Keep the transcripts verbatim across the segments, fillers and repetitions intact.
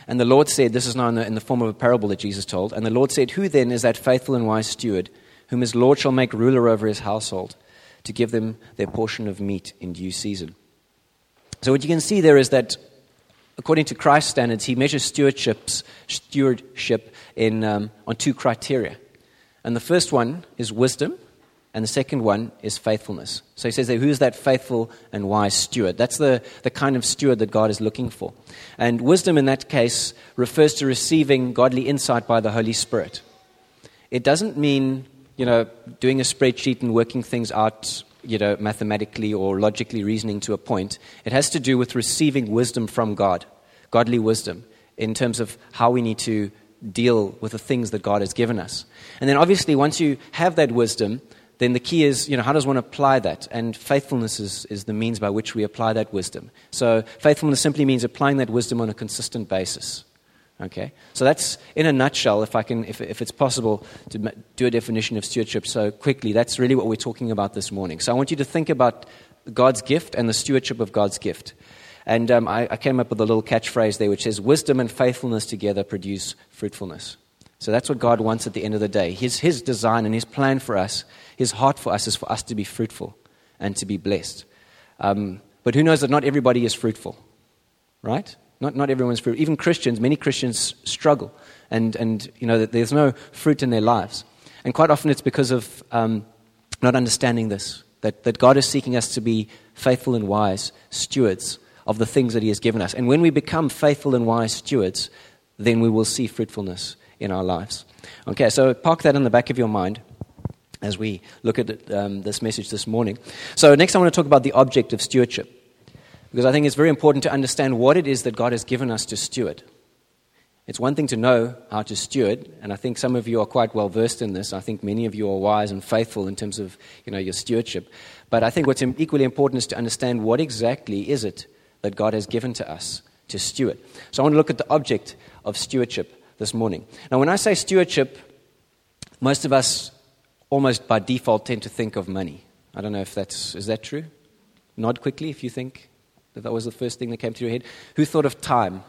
And the Lord said, this is now in the, in the form of a parable that Jesus told, and the Lord said, who then is that faithful and wise steward, whom his Lord shall make ruler over his household, to give them their portion of meat in due season? So what you can see there is that, according to Christ's standards, he measures stewardships, stewardship in, um, on two criteria. And the first one is wisdom, and the second one is faithfulness. So he says there, who's that faithful and wise steward? That's the, the kind of steward that God is looking for. And wisdom in that case refers to receiving godly insight by the Holy Spirit. It doesn't mean, you know, doing a spreadsheet and working things out, you know, mathematically or logically reasoning to a point. It has to do with receiving wisdom from God, godly wisdom, in terms of how we need to deal with the things that God has given us. And then obviously once you have that wisdom, then the key is, you know, how does one apply that? And faithfulness is, is the means by which we apply that wisdom. So faithfulness simply means applying that wisdom on a consistent basis. Okay? So that's, in a nutshell, if I can, if, if it's possible to do a definition of stewardship so quickly, that's really what we're talking about this morning. So I want you to think about God's gift and the stewardship of God's gift. And um, I, I came up with a little catchphrase there which says, wisdom and faithfulness together produce fruitfulness. So that's what God wants at the end of the day. His, his design and His plan for us, His heart for us is for us to be fruitful and to be blessed. Um, but who knows that not everybody is fruitful, right? Not not everyone's fruitful. Even Christians, many Christians struggle, and and you know that there's no fruit in their lives. And quite often it's because of um, not understanding this, that, that God is seeking us to be faithful and wise stewards of the things that He has given us. And when we become faithful and wise stewards, then we will see fruitfulness in our lives. Okay, so park that in the back of your mind as we look at it, um, this message this morning. So next I want to talk about the object of stewardship, because I think it's very important to understand what it is that God has given us to steward. It's one thing to know how to steward, and I think some of you are quite well versed in this. I think many of you are wise and faithful in terms of, you know, your stewardship. But I think what's equally important is to understand what exactly is it that God has given to us to steward. So I want to look at the object of stewardship this morning. Now, when I say stewardship, most of us almost by default tend to think of money. I don't know if that's, is that true? Nod quickly if you think that that was the first thing that came to your head. Who thought of time?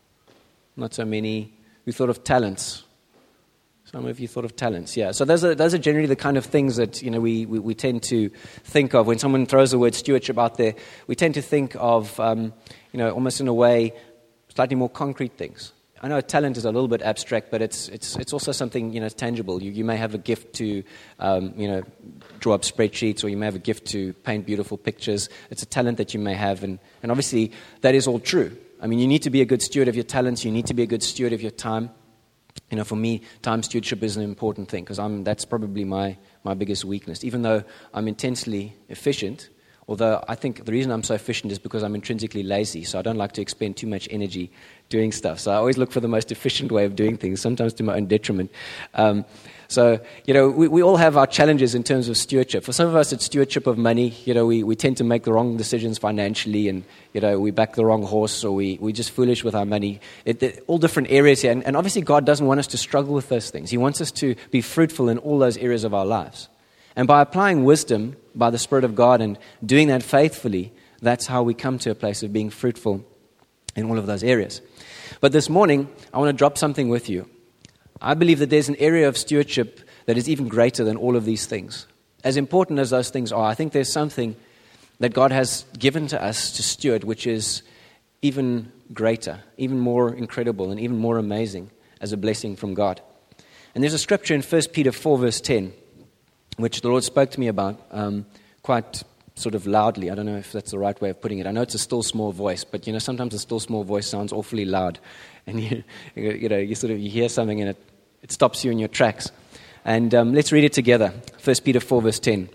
Not so many. Who thought of talents? Some of you thought of talents, yeah. So those are those are generally the kind of things that, you know, we, we, we tend to think of. When someone throws the word stewardship out there, we tend to think of, um, you know, almost in a way, slightly more concrete things. I know talent is a little bit abstract, but it's it's it's also something, you know, tangible. You you may have a gift to, um, you know, draw up spreadsheets, or you may have a gift to paint beautiful pictures. It's a talent that you may have, and, and obviously that is all true. I mean, you need to be a good steward of your talents. You need to be a good steward of your time. You know, for me, time stewardship is an important thing, because I'm that's probably my my biggest weakness. Even though I'm intensely efficient, although I think the reason I'm so efficient is because I'm intrinsically lazy, so I don't like to expend too much energy doing stuff. So I always look for the most efficient way of doing things, sometimes to my own detriment. Um, so, you know, we, we all have our challenges in terms of stewardship. For some of us, it's stewardship of money. You know, we, we tend to make the wrong decisions financially, and, you know, we back the wrong horse, or we, we're just foolish with our money. It, it, all different areas here. And, and obviously God doesn't want us to struggle with those things. He wants us to be fruitful in all those areas of our lives. And by applying wisdom by the Spirit of God and doing that faithfully, that's how we come to a place of being fruitful in all of those areas. But this morning, I want to drop something with you. I believe that there's an area of stewardship that is even greater than all of these things. As important as those things are, I think there's something that God has given to us to steward, which is even greater, even more incredible, and even more amazing as a blessing from God. And there's a scripture in First Peter four, verse ten, which the Lord spoke to me about um, quite sort of loudly. I don't know if that's the right way of putting it. I know it's a still small voice, but, you know, sometimes a still small voice sounds awfully loud. And, you, you know, you sort of you hear something and it, it stops you in your tracks. And um, let's read it together. First Peter four, verse ten.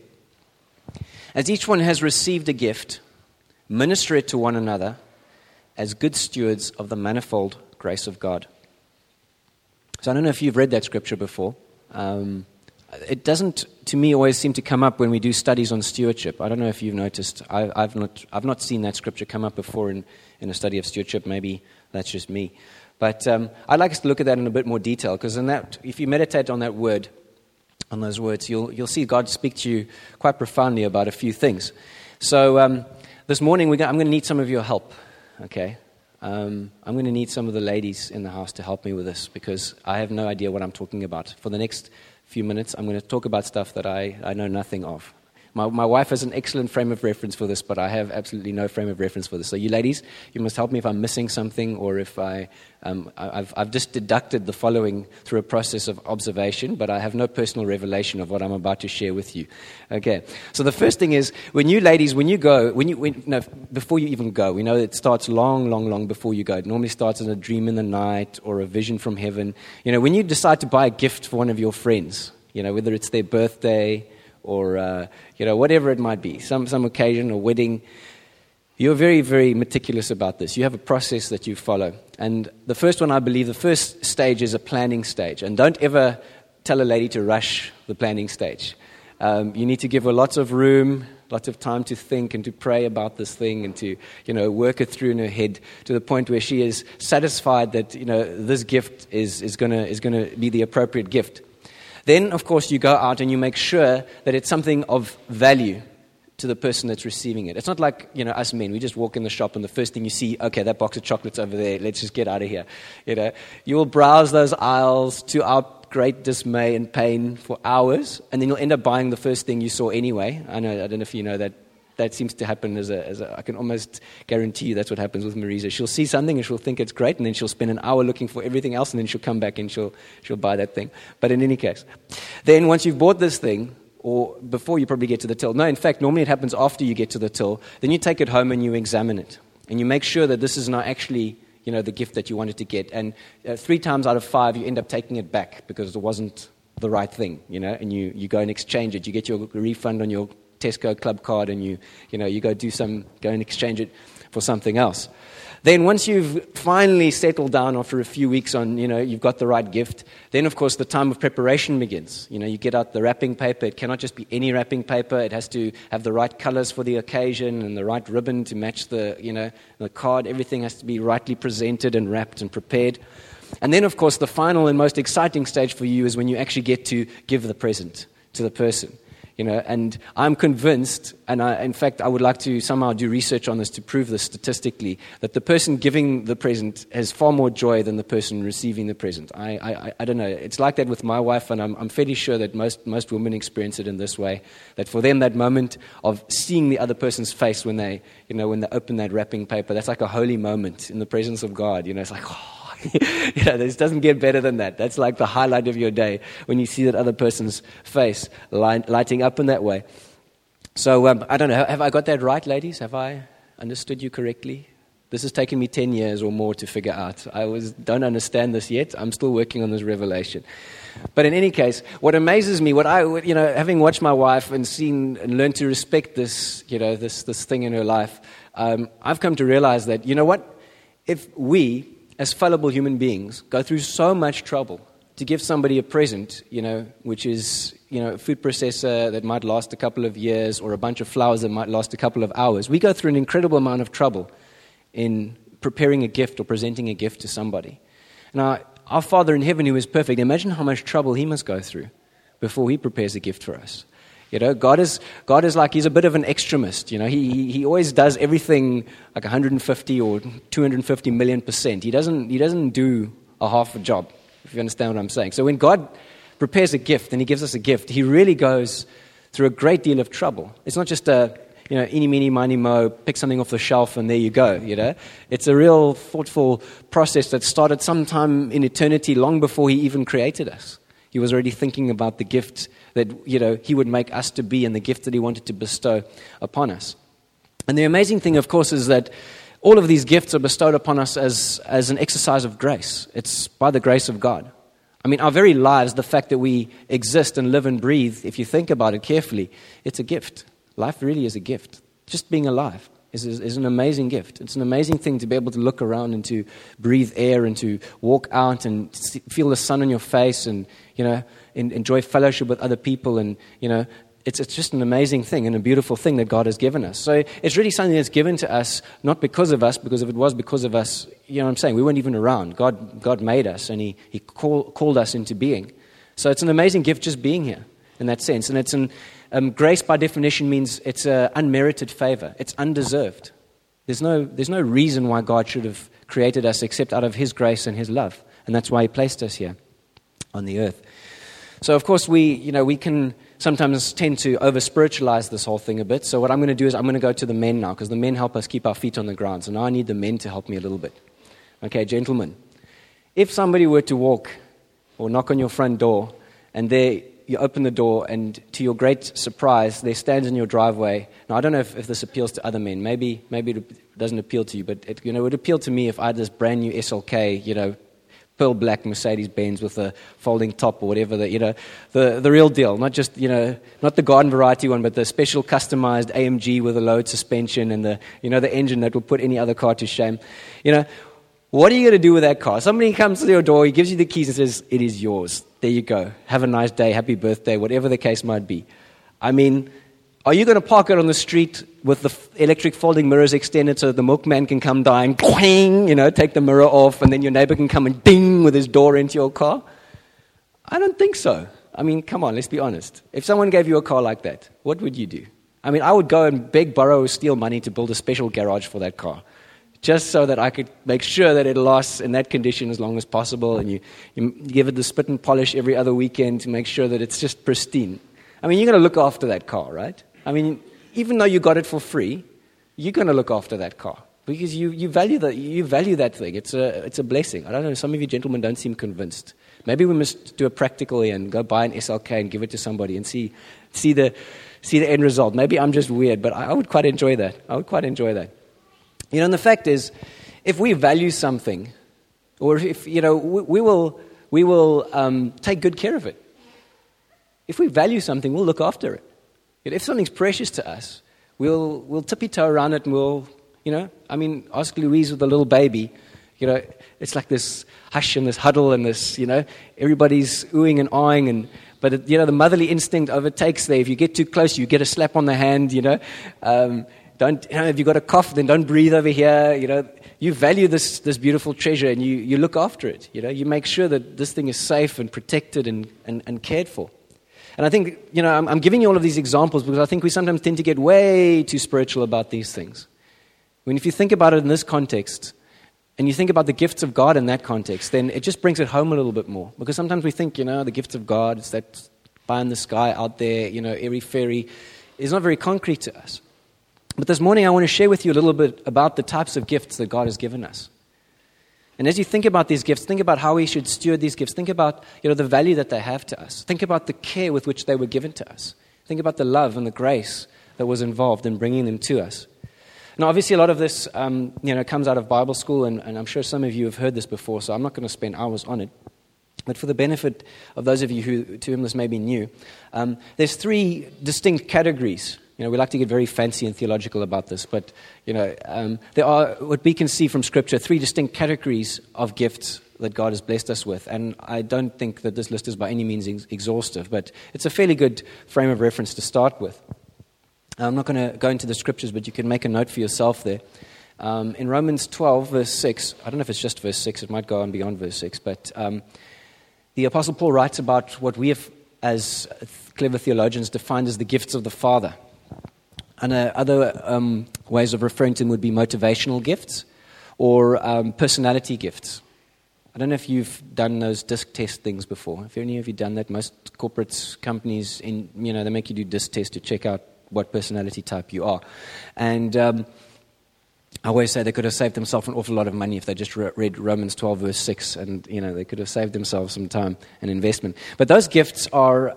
As each one has received a gift, minister it to one another as good stewards of the manifold grace of God. So I don't know if you've read that scripture before. Um It doesn't, to me, always seem to come up when we do studies on stewardship. I don't know if you've noticed. I, I've not I've not seen that scripture come up before in, in a study of stewardship. Maybe that's just me. But um, I'd like us to look at that in a bit more detail, because in that, if you meditate on that word, on those words, you'll you'll see God speak to you quite profoundly about a few things. So um, this morning, we're gonna, I'm going to need some of your help. Okay, um, I'm going to need some of the ladies in the house to help me with this because I have no idea what I'm talking about. For the next few minutes, I'm going to talk about stuff that I, I know nothing of. My, my wife has an excellent frame of reference for this, but I have absolutely no frame of reference for this. So you ladies, you must help me if I'm missing something or if I, um, I've, I've just deducted the following through a process of observation, but I have no personal revelation of what I'm about to share with you. Okay, so the first thing is, when you ladies, when you go, when you, when, no, before you even go, we know it starts long, long, long before you go. It normally starts as a dream in the night or a vision from heaven. You know, when you decide to buy a gift for one of your friends, you know, whether it's their birthday, or, uh, you know, whatever it might be, some, some occasion, a wedding, you're very, very meticulous about this. You have a process that you follow. And the first one, I believe, the first stage is a planning stage. And don't ever tell a lady to rush the planning stage. Um, you need to give her lots of room, lots of time to think and to pray about this thing and to, you know, work it through in her head to the point where she is satisfied that, you know, this gift is, is going to is going to be the appropriate gift. Then, of course, you go out and you make sure that it's something of value to the person that's receiving it. It's not like, you know, us men. We just walk in the shop and the first thing you see, okay, that box of chocolates over there, let's just get out of here. You know, you will browse those aisles to our great dismay and pain for hours, and then you'll end up buying the first thing you saw anyway. I know, I don't know if you know that. That seems to happen as a, as a, I can almost guarantee you that's what happens with Marisa. She'll see something and she'll think it's great, and then she'll spend an hour looking for everything else, and then she'll come back and she'll she'll buy that thing. But in any case, then once you've bought this thing, or before you probably get to the till, no, in fact, normally it happens after you get to the till, then you take it home and you examine it. And you make sure that this is now actually, you know, the gift that you wanted to get. And uh, three times out of five, you end up taking it back because it wasn't the right thing, you know, and you, you go and exchange it. You get your refund on your Tesco club card, and you, you know, you go do some, go and exchange it for something else. Then once you've finally settled down after a few weeks on, you know, you've got the right gift, then of course the time of preparation begins. You know, you get out the wrapping paper. It cannot just be any wrapping paper. It has to have the right colors for the occasion and the right ribbon to match the, you know, the card. Everything has to be rightly presented and wrapped and prepared. And then of course the final and most exciting stage for you is when you actually get to give the present to the person. You know, and I'm convinced, and I, in fact, I would like to somehow do research on this to prove this statistically, that the person giving the present has far more joy than the person receiving the present. I, I, I don't know. It's like that with my wife, and I'm, I'm fairly sure that most, most women experience it in this way. That for them, that moment of seeing the other person's face when they, you know, when they open that wrapping paper, that's like a holy moment in the presence of God. You know, it's like, oh. You know, this doesn't get better than that. That's like the highlight of your day when you see that other person's face light, lighting up in that way. So um, I don't know. Have I got that right, ladies? Have I understood you correctly? This has taken me ten years or more to figure out. I was, don't understand this yet. I'm still working on this revelation. But in any case, what amazes me, what I, you know, having watched my wife and seen and learned to respect this, you know, this this thing in her life, um, I've come to realize that, you know what, if we as fallible human beings go through so much trouble to give somebody a present, you know, which is, you know, a food processor that might last a couple of years or a bunch of flowers that might last a couple of hours. We go through an incredible amount of trouble in preparing a gift or presenting a gift to somebody. Now, our Father in heaven who is perfect, imagine how much trouble he must go through before he prepares a gift for us. You know, God is God is like, he's a bit of an extremist. You know, he he, he always does everything like one hundred fifty or two hundred fifty million percent. He doesn't he doesn't do a half a job, if you understand what I'm saying. So when God prepares a gift and he gives us a gift, he really goes through a great deal of trouble. It's not just a, you know, eeny, meeny, miny, mo, pick something off the shelf and there you go, you know. It's a real thoughtful process that started sometime in eternity, long before he even created us. He was already thinking about the gift that, you know, he would make us to be and the gift that he wanted to bestow upon us. And the amazing thing, of course, is that all of these gifts are bestowed upon us as, as an exercise of grace. It's by the grace of God. I mean, our very lives, the fact that we exist and live and breathe, if you think about it carefully, it's a gift. Life really is a gift. Just being alive is, is, is an amazing gift. It's an amazing thing to be able to look around and to breathe air and to walk out and see, feel the sun on your face and, you know, in, enjoy fellowship with other people. And, you know, it's, it's just an amazing thing and a beautiful thing that God has given us. So it's really something that's given to us, not because of us, because if it was because of us, you know what I'm saying, we weren't even around. God God made us and he, he call, called us into being. So it's an amazing gift just being here in that sense. And it's an Um, grace, by definition, means it's an unmerited favor. It's undeserved. There's no, there's no reason why God should have created us except out of His grace and His love. And that's why He placed us here on the earth. So, of course, we, you know, we can sometimes tend to over-spiritualize this whole thing a bit. So what I'm going to do is I'm going to go to the men now, because the men help us keep our feet on the ground. So now I need the men to help me a little bit. Okay, gentlemen, if somebody were to walk or knock on your front door, and there you open the door, and to your great surprise, there stands in your driveway. Now, I don't know if, if this appeals to other men. Maybe maybe it doesn't appeal to you, but it, you know, it would appeal to me if I had this brand new S L K, you know, pearl black Mercedes-Benz with a folding top or whatever, the, you know, the, the real deal. Not just, you know, not the garden variety one, but the special customized A M G with a load suspension and the, you know, the engine that will put any other car to shame. You know, what are you going to do with that car? Somebody comes to your door, he gives you the keys and says, it is yours. There you go. Have a nice day, happy birthday, whatever the case might be. I mean, are you going to park it on the street with the electric folding mirrors extended so that the milkman can come by and quang, you know, take the mirror off, and then your neighbor can come and ding with his door into your car? I don't think so. I mean, come on, let's be honest. If someone gave you a car like that, what would you do? I mean, I would go and beg, borrow, steal money to build a special garage for that car, just so that I could make sure that it lasts in that condition as long as possible, and you, you give it the spit and polish every other weekend to make sure that it's just pristine. I mean, you're going to look after that car, right? I mean, even though you got it for free, you're going to look after that car because you, you value that you value that thing. It's a it's a blessing. I don't know. Some of you gentlemen don't seem convinced. Maybe we must do a practical and go buy an S L K and give it to somebody and see see the see the end result. Maybe I'm just weird, but I, I would quite enjoy that. I would quite enjoy that. You know, and the fact is, if we value something, or if, you know, we, we will, we will um, take good care of it. If we value something, we'll look after it. If something's precious to us, we'll, we'll tippy-toe around it and we'll, you know, I mean, ask Louise with a little baby, you know, it's like this hush and this huddle and this, you know, everybody's oohing and ahhing, and, but, it, you know, the motherly instinct overtakes there. If you get too close, you get a slap on the hand, you know, um, Don't, you know, if you've got a cough, then don't breathe over here. You know, you value this, this beautiful treasure and you, you look after it. You know, you make sure that this thing is safe and protected and, and, and cared for. And I think, you know, I'm, I'm giving you all of these examples because I think we sometimes tend to get way too spiritual about these things. I mean, if you think about it in this context and you think about the gifts of God in that context, then it just brings it home a little bit more. Because sometimes we think, you know, the gifts of God, it's that pie in the sky out there, you know, airy fairy. It's not very concrete to us. But this morning I want to share with you a little bit about the types of gifts that God has given us. And as you think about these gifts, think about how we should steward these gifts. Think about, you know, the value that they have to us. Think about the care with which they were given to us. Think about the love and the grace that was involved in bringing them to us. Now, obviously, a lot of this, um, you know, comes out of Bible school, and, and I'm sure some of you have heard this before, so I'm not going to spend hours on it. But for the benefit of those of you who, to whom this may be new, um, there's three distinct categories. You know, we like to get very fancy and theological about this, but, you know, um, there are, what we can see from Scripture, three distinct categories of gifts that God has blessed us with. And I don't think that this list is by any means ex- exhaustive, but it's a fairly good frame of reference to start with. I'm not going to go into the Scriptures, but you can make a note for yourself there. Um, in Romans twelve, verse six, I don't know if it's just verse six, it might go on beyond verse six, but um, the Apostle Paul writes about what we have, as clever theologians, defined as the gifts of the Father. And uh, other um, ways of referring to them would be motivational gifts or um, personality gifts. I don't know if you've done those disc test things before. Have any of you done that? Most corporate companies, in you know, they make you do disc tests to check out what personality type you are. And um, I always say they could have saved themselves an awful lot of money if they just re- read Romans twelve, verse six, and you know they could have saved themselves some time and investment. But those gifts are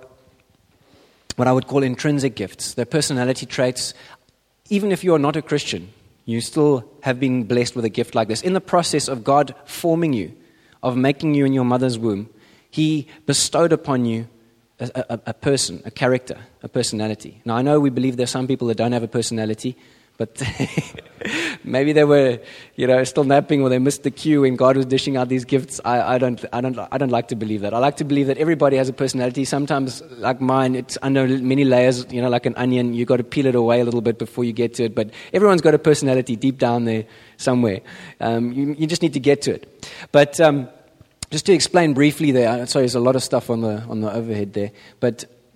what I would call intrinsic gifts. They're personality traits. Even if you are not a Christian, you still have been blessed with a gift like this. In the process of God forming you, of making you in your mother's womb, He bestowed upon you a, a, a person, a character, a personality. Now, I know we believe there are some people that don't have a personality, but maybe they were, you know, still napping or they missed the cue when God was dishing out these gifts. I, I don't, I don't, I don't like to believe that. I like to believe that everybody has a personality. Sometimes, like mine, it's under many layers. You know, like an onion, you got to peel it away a little bit before you get to it. But everyone's got a personality deep down there somewhere. Um, you, you just need to get to it. But um, just to explain briefly, there. Sorry, there's a lot of stuff on the on the overhead there, but.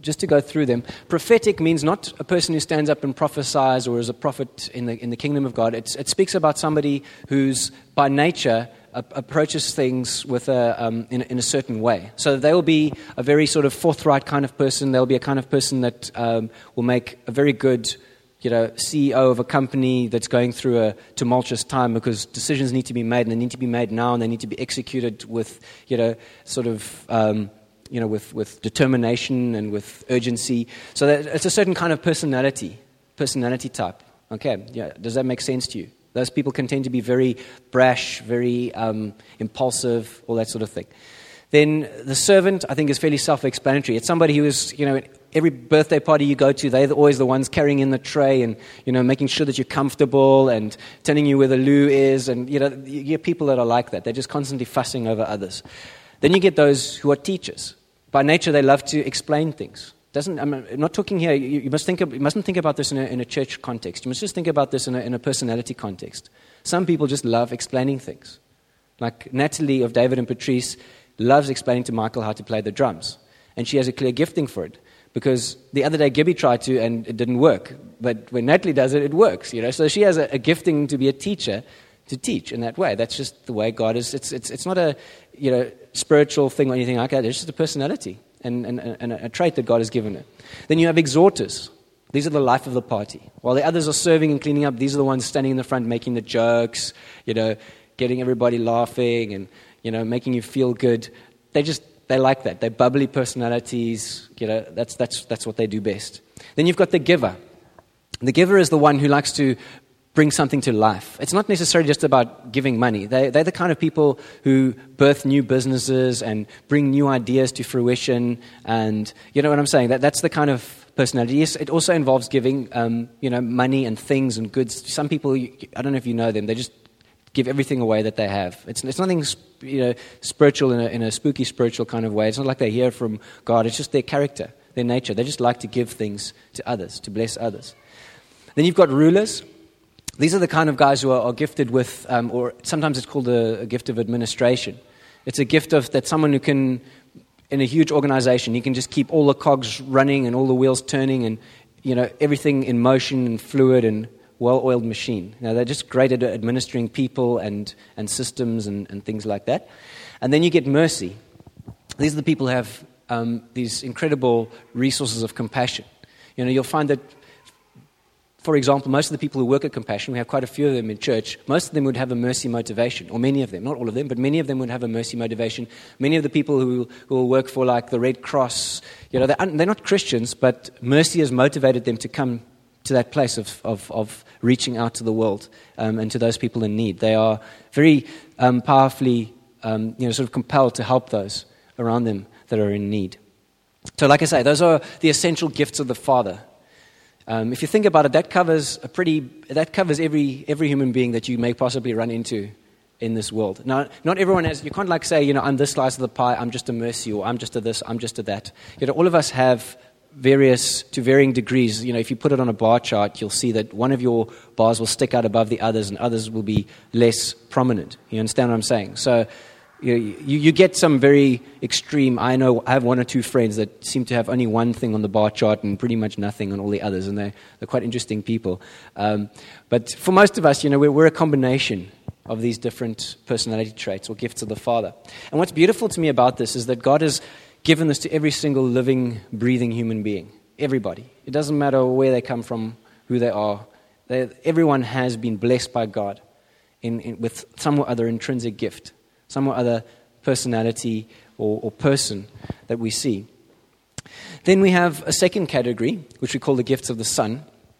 just to go through them. Prophetic means not a person who stands up and prophesies or is a prophet in the in the kingdom of God. It's, it speaks about somebody who's by nature uh, approaches things with a um, in, in a certain way. So they will be a very sort of forthright kind of person. They'll be a kind of person that um, will make a very good, you know, C E O of a company that's going through a tumultuous time, because decisions need to be made, and they need to be made now, and they need to be executed with, you know, sort of, um, you know, with, with determination and with urgency. So that it's a certain kind of personality, personality type. Okay, yeah, does that make sense to you? Those people can tend to be very brash, very um, impulsive, all that sort of thing. Then the servant, I think, is fairly self-explanatory. It's somebody who is, you know, every birthday party you go to, they're always the ones carrying in the tray and, you know, making sure that you're comfortable and telling you where the loo is. And, you know, you get people that are like that. They're just constantly fussing over others. Then you get those who are teachers. By nature, they love to explain things. Doesn't, I'm not talking here, you, you, must think of, you mustn't think about this in a, in a church context. You must just think about this in a, in a personality context. Some people just love explaining things. Like Natalie of David and Patrice loves explaining to Michael how to play the drums. And she has a clear gifting for it. Because the other day Gibby tried to and it didn't work. But when Natalie does it, it works. You know, so she has a, a gifting to be a teacher, to teach in that way. That's just the way God is. It's it's it's not a, you know, spiritual thing or anything like that. It's just a personality and, and, and a trait that God has given her. Then you have exhorters. These are the life of the party. While the others are serving and cleaning up, these are the ones standing in the front making the jokes, you know, getting everybody laughing and, you know, making you feel good. They just They like that. They're bubbly personalities. You know, that's that's that's what they do best. Then you've got the giver. The giver is the one who likes to bring something to life. It's not necessarily just about giving money. They, they're the kind of people who birth new businesses and bring new ideas to fruition. And you know what I'm saying? That that's the kind of personality. Yes, it also involves giving, um, you know, money and things and goods. Some people, I don't know if you know them, they just give everything away that they have. It's it's nothing, you know, spiritual in a, in a spooky spiritual kind of way. It's not like they hear from God. It's just their character, their nature. They just like to give things to others, to bless others. Then you've got rulers. These are the kind of guys who are, are gifted with, um, or sometimes it's called a, a gift of administration. It's a gift of that someone who can, in a huge organization, you can just keep all the cogs running and all the wheels turning and, you know, everything in motion and fluid and well-oiled machine. You know, they're just great at administering people and, and systems and, and things like that. And then you get mercy. These are the people who have um, these incredible resources of compassion. You know, you'll find that, for example, most of the people who work at Compassion, we have quite a few of them in church, most of them would have a mercy motivation, or many of them, not all of them, but many of them would have a mercy motivation. Many of the people who, who will work for like the Red Cross, you know, they're, they're not Christians, but mercy has motivated them to come to that place of, of, of reaching out to the world um, and to those people in need. They are very um, powerfully, um, you know, sort of compelled to help those around them that are in need. So like I say, those are the essential gifts of the Father. Um, if you think about it, that covers a pretty, that covers every every human being that you may possibly run into in this world. Now, not everyone has, you can't like say, you know, I'm this slice of the pie, I'm just a mercy, or I'm just a this, I'm just a that. You know, all of us have various, to varying degrees. You know, if you put it on a bar chart, you'll see that one of your bars will stick out above the others and others will be less prominent. You understand what I'm saying? So you, you, you get some very extreme, I know, I have one or two friends that seem to have only one thing on the bar chart and pretty much nothing on all the others, and they're, they're quite interesting people. Um, but for most of us, you know, we're, we're a combination of these different personality traits or gifts of the Father. And what's beautiful to me about this is that God has given this to every single living, breathing human being. Everybody. It doesn't matter where they come from, who they are. They, everyone has been blessed by God in, in, with some or other intrinsic gift, some or other personality or, or person that we see. Then we have a second category, which we call the gifts of the Son,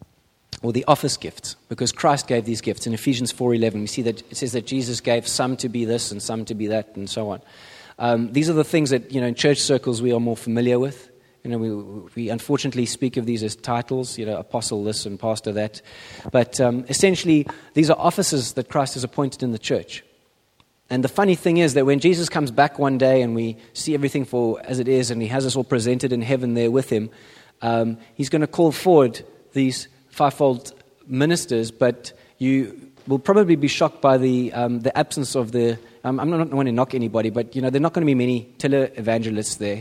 or the office gifts, because Christ gave these gifts. In Ephesians four eleven, we see that it says that Jesus gave some to be this and some to be that and so on. Um, these are the things that, you know, in church circles we are more familiar with. You know, we, we unfortunately speak of these as titles, you know, apostle this and pastor that. But um, essentially, these are offices that Christ has appointed in the church. And the funny thing is that when Jesus comes back one day and we see everything for as it is and he has us all presented in heaven there with him, um, he's going to call forward these fivefold ministers, but you will probably be shocked by the um, the absence of the... Um, I'm not want to knock anybody, but, you know, there are not going to be many tele-evangelists there.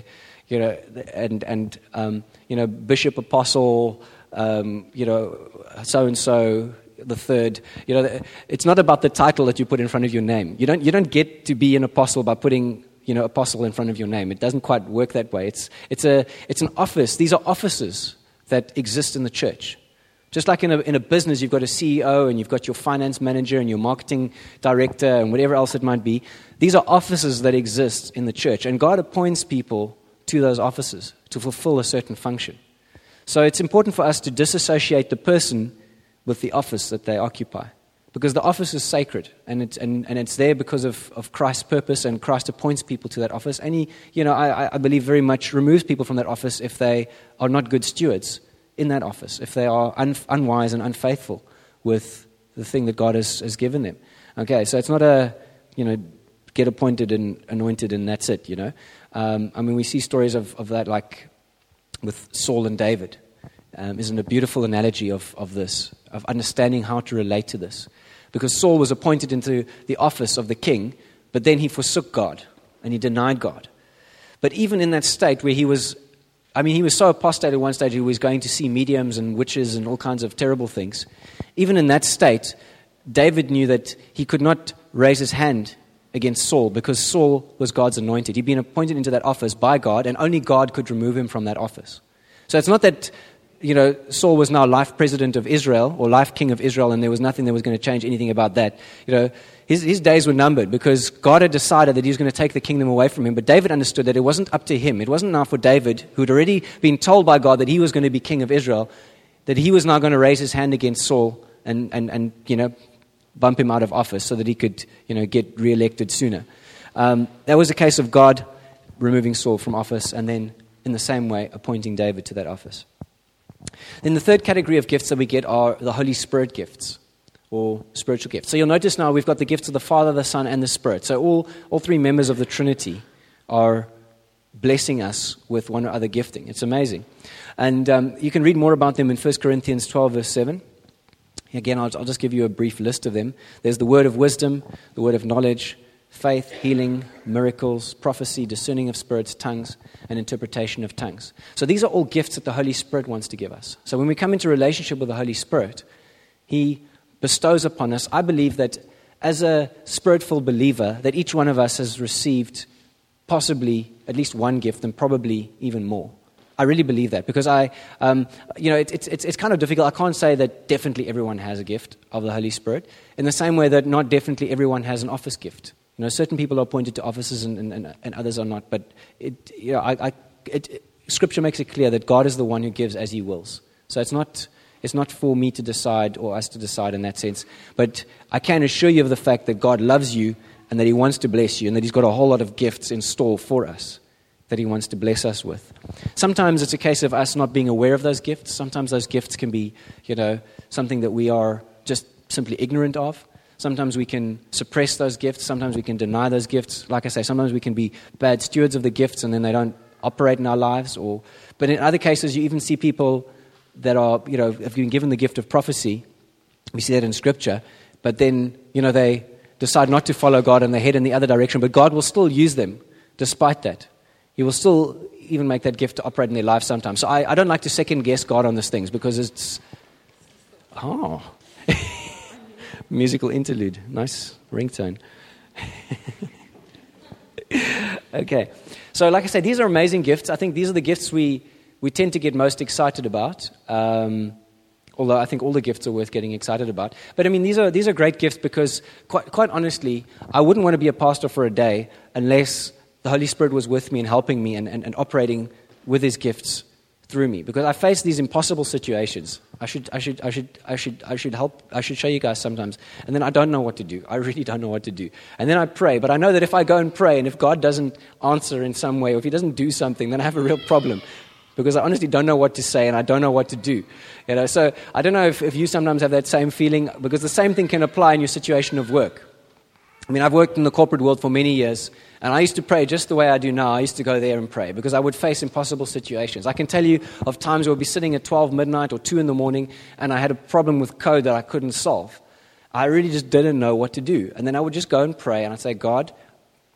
you know, and, and um, you know, bishop, apostle, um, you know, so-and-so, the third. You know, it's not about the title that you put in front of your name. You don't, you don't get to be an apostle by putting, you know, apostle in front of your name. It doesn't quite work that way. It's, it's, a, it's an office. These are offices that exist in the church. Just like in a, in a business, you've got a C E O and you've got your finance manager and your marketing director and whatever else it might be. These are offices that exist in the church. And God appoints people to those offices to fulfill a certain function. So it's important for us to disassociate the person with the office that they occupy. Because the office is sacred, and it's, and, and it's there because of, of Christ's purpose, and Christ appoints people to that office. And he, you know, I, I believe very much removes people from that office if they are not good stewards in that office, if they are un, unwise and unfaithful with the thing that God has, has given them. Okay, so it's not a, you know, get appointed and anointed and that's it, you know. Um, I mean, we see stories of, of that, like with Saul and David. Um, isn't a beautiful analogy of, of this, of understanding how to relate to this. Because Saul was appointed into the office of the king, but then he forsook God and he denied God. But even in that state where he was, I mean, he was so apostate at one stage, he was going to see mediums and witches and all kinds of terrible things. Even in that state, David knew that he could not raise his hand against Saul because Saul was God's anointed. He'd been appointed into that office by God, and only God could remove him from that office. So it's not that, you know, Saul was now life president of Israel or life king of Israel, and there was nothing that was going to change anything about that. You know, his, his days were numbered because God had decided that he was going to take the kingdom away from him. But David understood that it wasn't up to him. It wasn't now for David, who'd already been told by God that he was going to be king of Israel, that he was now going to raise his hand against Saul and, and, and you know, bump him out of office so that he could, you know, get reelected sooner. Um, that was a case of God removing Saul from office and then, in the same way, appointing David to that office. Then the third category of gifts that we get are the Holy Spirit gifts, or spiritual gifts. So you'll notice now we've got the gifts of the Father, the Son, and the Spirit. So all, all three members of the Trinity are blessing us with one or other gifting. It's amazing. And um, you can read more about them in First Corinthians twelve, verse seven. Again, I'll, I'll just give you a brief list of them. There's the word of wisdom, the word of knowledge, faith, healing, miracles, prophecy, discerning of spirits, tongues, and interpretation of tongues. So these are all gifts that the Holy Spirit wants to give us. So when we come into relationship with the Holy Spirit, He bestows upon us, I believe that as a Spirit-filled believer, that each one of us has received possibly at least one gift and probably even more. I really believe that because I, um, you know, it, it's it's it's kind of difficult. I can't say that definitely everyone has a gift of the Holy Spirit in the same way that not definitely everyone has an office gift. You know, certain people are appointed to offices and, and, and others are not. But it, you know, I, I, it, it, Scripture makes it clear that God is the one who gives as He wills. So it's not it's not for me to decide or us to decide in that sense. But I can assure you of the fact that God loves you and that He wants to bless you and that He's got a whole lot of gifts in store for us that He wants to bless us with. Sometimes it's a case of us not being aware of those gifts. Sometimes those gifts can be, you know, something that we are just simply ignorant of. Sometimes we can suppress those gifts. Sometimes we can deny those gifts. Like I say, sometimes we can be bad stewards of the gifts and then they don't operate in our lives. Or, but in other cases, you even see people that are, you know, have been given the gift of prophecy. We see that in Scripture. But then, you know, they decide not to follow God and they head in the other direction. But God will still use them despite that. He will still even make that gift to operate in their life sometimes. So I, I don't like to second guess God on these things because it's, oh, musical interlude, nice ringtone. Okay, so like I said, these are amazing gifts. I think these are the gifts we, we tend to get most excited about. Um, although I think all the gifts are worth getting excited about. But I mean, these are these are great gifts because quite quite honestly, I wouldn't want to be a pastor for a day unless the Holy Spirit was with me and helping me and, and, and operating with His gifts through me. Because I face these impossible situations. I should I should I should I should I should help I should show you guys sometimes. And then I don't know what to do. I really don't know what to do. And then I pray, but I know that if I go and pray and if God doesn't answer in some way or if He doesn't do something, then I have a real problem. Because I honestly don't know what to say and I don't know what to do. You know, so I don't know if, if you sometimes have that same feeling, because the same thing can apply in your situation of work. I mean, I've worked in the corporate world for many years, and I used to pray just the way I do now. I used to go there and pray because I would face impossible situations. I can tell you of times where I'd be sitting at twelve midnight or two in the morning, and I had a problem with code that I couldn't solve. I really just didn't know what to do. And then I would just go and pray, and I'd say, God,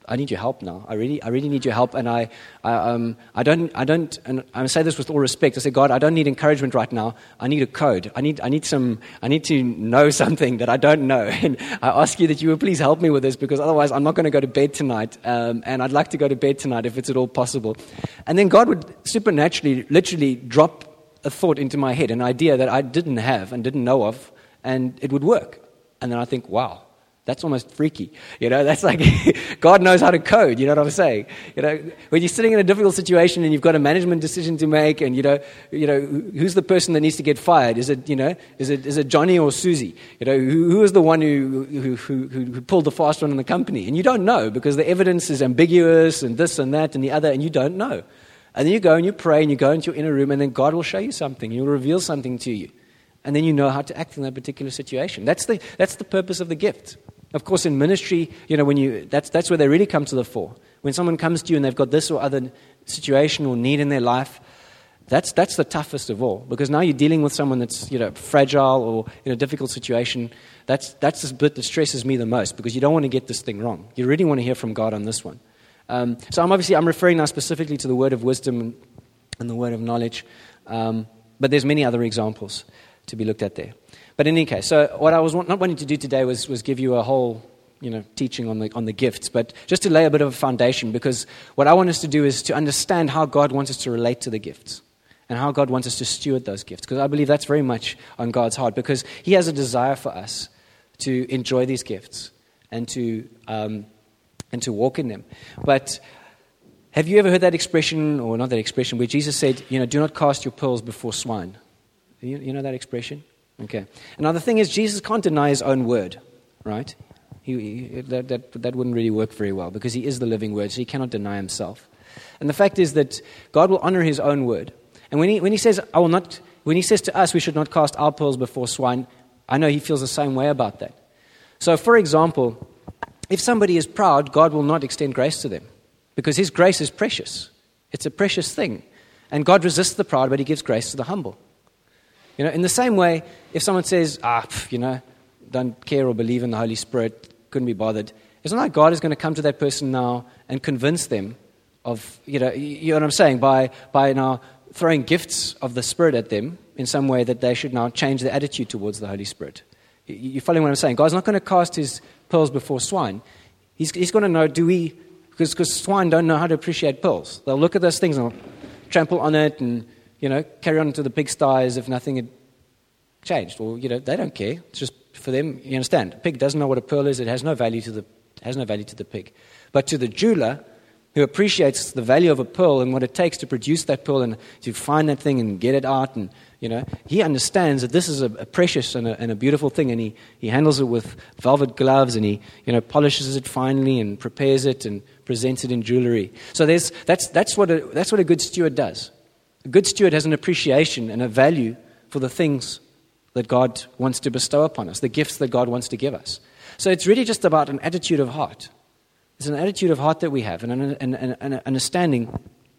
I need your help now. I really, I really need your help. And I, I, um, I don't, I don't, and I say this with all respect. I say, God, I don't need encouragement right now. I need a code. I need, I need some, I need to know something that I don't know. And I ask you that you will please help me with this, because otherwise I'm not going to go to bed tonight. Um, and I'd like to go to bed tonight if it's at all possible. And then God would supernaturally, literally drop a thought into my head, an idea that I didn't have and didn't know of, and it would work. And then I think, wow. That's almost freaky. You know, that's like God knows how to code. You know what I'm saying? You know, when you're sitting in a difficult situation and you've got a management decision to make, and you know, you know, who's the person that needs to get fired? Is it, you know, is it is it Johnny or Susie? You know, who, who is the one who who, who who pulled the fast one in the company? And you don't know, because the evidence is ambiguous and this and that and the other, and you don't know. And then you go and you pray and you go into your inner room, and then God will show you something. He'll reveal something to you, and then you know how to act in that particular situation. That's the that's the purpose of the gift. Of course, in ministry, you know, when you that's that's where they really come to the fore. When someone comes to you and they've got this or other situation or need in their life, that's that's the toughest of all, because now you're dealing with someone that's, you know, fragile or in a difficult situation. That's that's the bit that stresses me the most, because you don't want to get this thing wrong. You really want to hear from God on this one. Um, so I'm obviously I'm referring now specifically to the word of wisdom and, and the word of knowledge, um, but there's many other examples to be looked at there. But in any case, so what I was not wanting to do today was, was give you a whole, you know, teaching on the on the gifts, but just to lay a bit of a foundation, because what I want us to do is to understand how God wants us to relate to the gifts and how God wants us to steward those gifts, because I believe that's very much on God's heart, because He has a desire for us to enjoy these gifts and to um, and to walk in them. But have you ever heard that expression, or not that expression, where Jesus said, you know, do not cast your pearls before swine? You, you know that expression? Okay. Now the thing is, Jesus can't deny His own word, right? He, he, that, that, that wouldn't really work very well, because He is the living word, so He cannot deny Himself. And the fact is that God will honor His own word. And when He when He says, "I will not," when He says to us, we should not cast our pearls before swine, I know He feels the same way about that. So, for example, if somebody is proud, God will not extend grace to them, because His grace is precious. It's a precious thing, and God resists the proud, but He gives grace to the humble. You know, in the same way, if someone says, ah, pff, you know, don't care or believe in the Holy Spirit, couldn't be bothered, it's not like God is going to come to that person now and convince them of, you know, you know what I'm saying, by by now throwing gifts of the Spirit at them in some way that they should now change their attitude towards the Holy Spirit. You're following what I'm saying? God's not going to cast His pearls before swine. He's, he's going to know, do we, because because swine don't know how to appreciate pearls. They'll look at those things and they'll trample on it and, you know, carry on to the pigsty as if nothing had changed. Or, you know, they don't care. It's just for them, you understand. A pig doesn't know what a pearl is. It has no value to the has no value to the pig. But to the jeweler, who appreciates the value of a pearl and what it takes to produce that pearl and to find that thing and get it out, and, you know, he understands that this is a, a precious and a, and a beautiful thing, and he, he handles it with velvet gloves, and he, you know, polishes it finely and prepares it and presents it in jewelry. So there's that's that's what a, that's what a good steward does. A good steward has an appreciation and a value for the things that God wants to bestow upon us, the gifts that God wants to give us. So it's really just about an attitude of heart. It's an attitude of heart that we have, and an, an, an, an understanding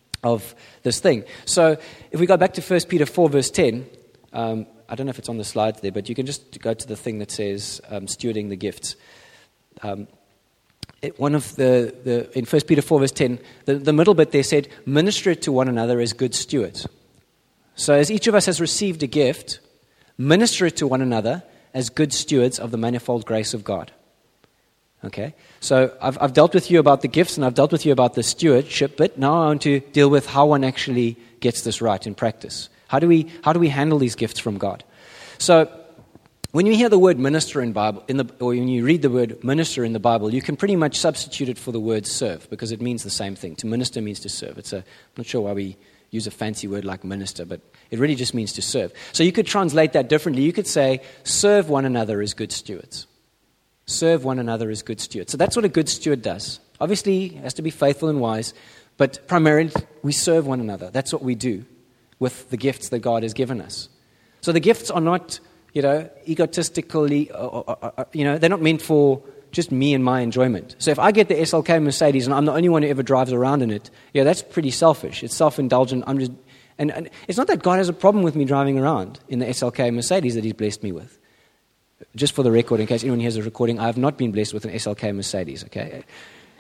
of this thing. So if we go back to First Peter four, verse ten, um, I don't know if it's on the slides there, but you can just go to the thing that says um, stewarding the gifts. Um, it, one of the, the in First Peter four, verse ten, the, the middle bit there said, minister it to one another as good stewards. So as each of us has received a gift, minister it to one another as good stewards of the manifold grace of God. Okay, so I've, I've dealt with you about the gifts and I've dealt with you about the stewardship, but now I want to deal with how one actually gets this right in practice. How do we how do we handle these gifts from God? So when you hear the word minister in Bible, in the, or when you read the word minister in the Bible, you can pretty much substitute it for the word serve, because it means the same thing. To minister means to serve. It's a, I'm not sure why we use a fancy word like minister, but it really just means to serve. So you could translate that differently. You could say, serve one another as good stewards. Serve one another as good stewards. So that's what a good steward does. Obviously, he has to be faithful and wise, but primarily we serve one another. That's what we do with the gifts that God has given us. So the gifts are not, you know, egotistically, or, or, or, you know, they're not meant for just me and my enjoyment. So if I get the S L K Mercedes and I'm the only one who ever drives around in it, yeah, that's pretty selfish. It's self-indulgent. I'm just, and, and it's not that God has a problem with me driving around in the S L K Mercedes that He's blessed me with. Just for the record, in case anyone hears a recording, I have not been blessed with an S L K Mercedes, okay?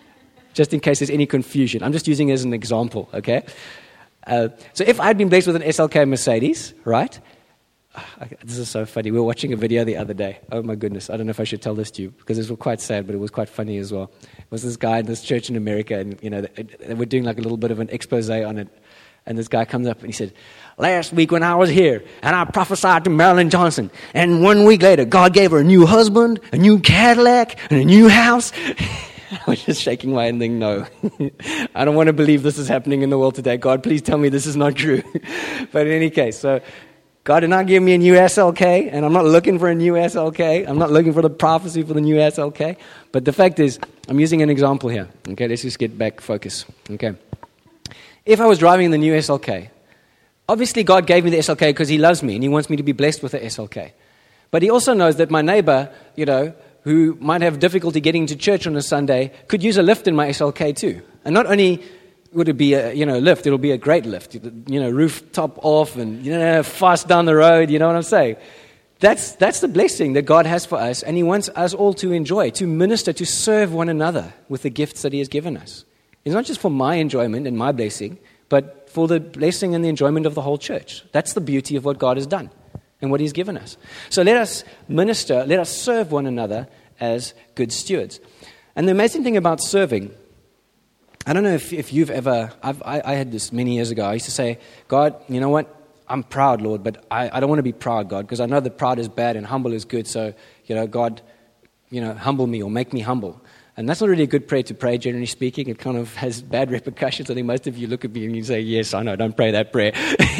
just in case there's any confusion. I'm just using it as an example, okay? Uh, so if I'd been blessed with an S L K Mercedes, right? This is so funny. We were watching a video the other day. Oh my goodness. I don't know if I should tell this to you because it was quite sad, but it was quite funny as well. It was this guy in this church in America, and you know, they were doing like a little bit of an expose on it. And this guy comes up and he said, last week when I was here and I prophesied to Marilyn Johnson, and one week later God gave her a new husband, a new Cadillac, and a new house. I was just shaking my head and thinking, no, I don't want to believe this is happening in the world today. God, please tell me this is not true. But in any case, so God did not give me a new S L K, and I'm not looking for a new S L K. I'm not looking for the prophecy for the new S L K. But the fact is, I'm using an example here. Okay, let's just get back focus. Okay. If I was driving the new S L K, obviously God gave me the S L K because He loves me and He wants me to be blessed with the S L K. But He also knows that my neighbor, you know, who might have difficulty getting to church on a Sunday could use a lift in my S L K too. And not only would it be a, you know, lift, it'll be a great lift, you know, rooftop off and, you know, fast down the road, you know what I'm saying? That's, that's the blessing that God has for us, and He wants us all to enjoy, to minister, to serve one another with the gifts that He has given us. It's not just for my enjoyment and my blessing, but for the blessing and the enjoyment of the whole church. That's the beauty of what God has done and what He's given us. So let us minister, let us serve one another as good stewards. And the amazing thing about serving, I don't know if, if you've ever, I've, I, I had this many years ago. I used to say, God, you know what? I'm proud, Lord, but I, I don't want to be proud, God, because I know that proud is bad and humble is good. So, you know, God, you know, humble me or make me humble. And that's not really a good prayer to pray, generally speaking. It kind of has bad repercussions. I think most of you look at me and you say, yes, I know, don't pray that prayer.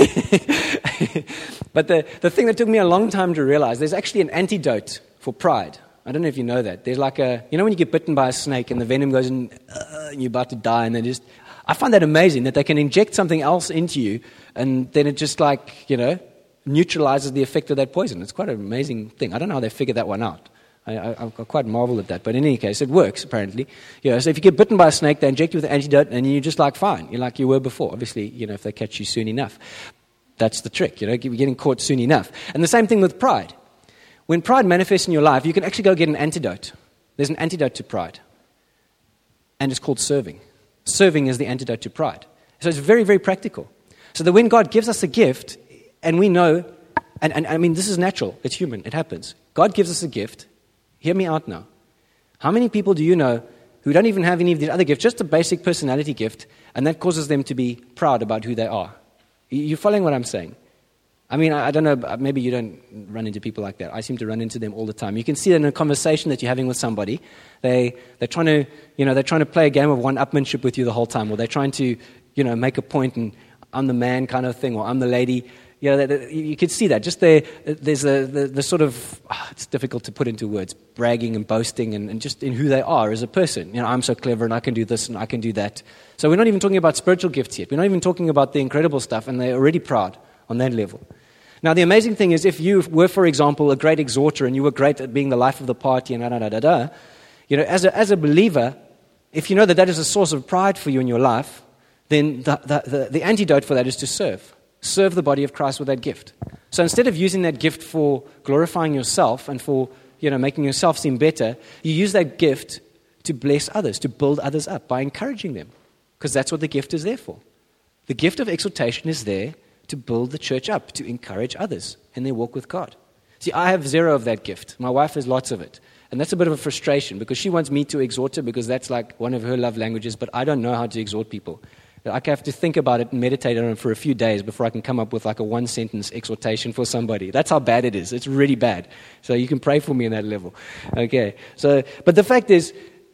But the, the thing that took me a long time to realize, there's actually an antidote for pride. I don't know if you know that. There's like a, you know when you get bitten by a snake and the venom goes in, uh, and you're about to die, and they just, I find that amazing that they can inject something else into you, and then it just like, you know, neutralizes the effect of that poison. It's quite an amazing thing. I don't know how they figured that one out. I, I, I quite marvel at that. But in any case, it works, apparently. You know, so if you get bitten by a snake, they inject you with an antidote, and you're just like fine. You're like you were before. Obviously, you know, if they catch you soon enough. That's the trick, you know, you're getting caught soon enough. And the same thing with pride. When pride manifests in your life, you can actually go get an antidote. There's an antidote to pride. And it's called serving. Serving is the antidote to pride. So it's very, very practical. So that when God gives us a gift, and we know, and, and I mean, this is natural, it's human, it happens. God gives us a gift. Hear me out now. How many people do you know who don't even have any of these other gifts, just a basic personality gift, and that causes them to be proud about who they are? You following what I'm saying? I mean, I don't know, maybe you don't run into people like that. I seem to run into them all the time. You can see that in a conversation that you're having with somebody. They, they're trying to, you know, they're trying to play a game of one-upmanship with you the whole time, or they're trying to, you know, make a point and I'm the man kind of thing, or I'm the lady. You know, they, they, you could see that. Just there, there's a, the, the sort of, oh, it's difficult to put into words, bragging and boasting and, and just in who they are as a person. You know, I'm so clever and I can do this and I can do that. So we're not even talking about spiritual gifts yet. We're not even talking about the incredible stuff, and they're already proud on that level. Now, the amazing thing is, if you were, for example, a great exhorter and you were great at being the life of the party and da da da da, you know, as a, as a believer, if you know that that is a source of pride for you in your life, then the, the, the, the antidote for that is to serve. Serve the body of Christ with that gift. So instead of using that gift for glorifying yourself and for, you know, making yourself seem better, you use that gift to bless others, to build others up by encouraging them, because that's what the gift is there for. The gift of exhortation is there to build the church up, to encourage others in their walk with God. See, I have zero of that gift. My wife has lots of it. And that's a bit of a frustration, because she wants me to exhort her, because that's like one of her love languages, but I don't know how to exhort people. I have to think about it and meditate on it for a few days before I can come up with like a one-sentence exhortation for somebody. That's how bad it is. It's really bad. So you can pray for me in that level. Okay. So, but the fact is,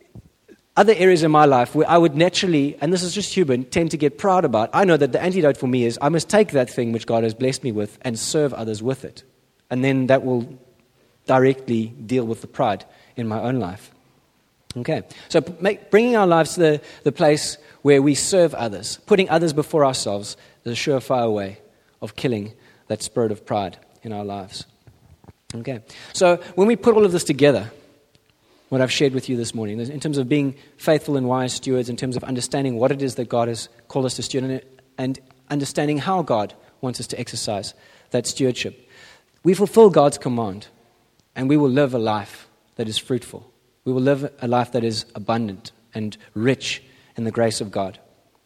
other areas in my life where I would naturally, and this is just human, tend to get proud about, I know that the antidote for me is I must take that thing which God has blessed me with and serve others with it. And then that will directly deal with the pride in my own life. Okay, so make, bringing our lives to the, the place where we serve others, putting others before ourselves, is a surefire way of killing that spirit of pride in our lives. Okay, so when we put all of this together, what I've shared with you this morning, in terms of being faithful and wise stewards, in terms of understanding what it is that God has called us to steward, and understanding how God wants us to exercise that stewardship, we fulfill God's command, and we will live a life that is fruitful. We will live a life that is abundant and rich in the grace of God.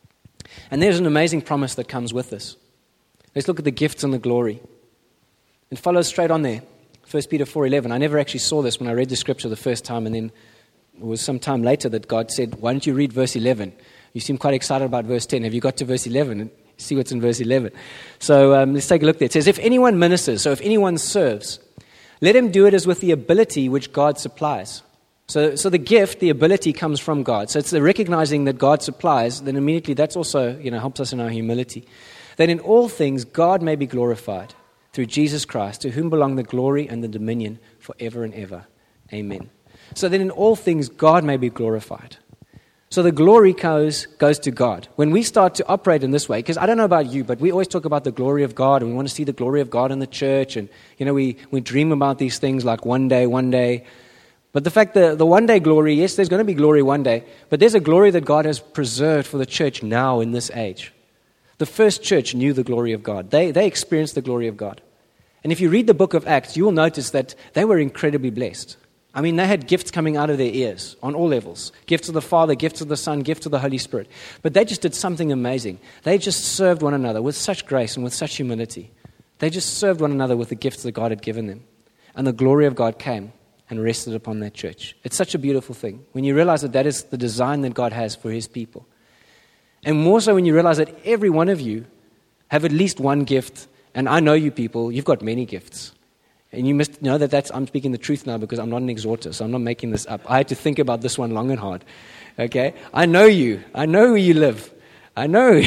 And there's an amazing promise that comes with this. Let's look at the gifts and the glory. It follows straight on there. First Peter four eleven. I never actually saw this when I read the scripture the first time, and then it was some time later that God said, why don't you read verse eleven? You seem quite excited about verse ten. Have you got to verse eleven? See what's in verse eleven. So um, let's take a look there. It says, if anyone ministers, so if anyone serves, let him do it as with the ability which God supplies. So, so the gift, the ability comes from God. So it's the recognizing that God supplies, then immediately that's also, you know, helps us in our humility. That in all things God may be glorified through Jesus Christ, to whom belong the glory and the dominion forever and ever. Amen. So that in all things God may be glorified. So the glory goes, goes to God. When we start to operate in this way, because I don't know about you, but we always talk about the glory of God, and we want to see the glory of God in the church, and you know, we, we dream about these things like one day, one day. But the fact that the one day glory, yes, there's going to be glory one day, but there's a glory that God has preserved for the church now in this age. The first church knew the glory of God. They, they experienced the glory of God. And if you read the book of Acts, you will notice that they were incredibly blessed. I mean, they had gifts coming out of their ears on all levels. Gifts of the Father, gifts of the Son, gifts of the Holy Spirit. But they just did something amazing. They just served one another with such grace and with such humility. They just served one another with the gifts that God had given them. And the glory of God came and rested upon that church. It's such a beautiful thing when you realize that that is the design that God has for His people. And more so when you realize that every one of you have at least one gift. And I know you people, you've got many gifts. And you must know that that's, I'm speaking the truth now because I'm not an exhorter, so I'm not making this up. I had to think about this one long and hard. Okay? I know you. I know where you live. I know.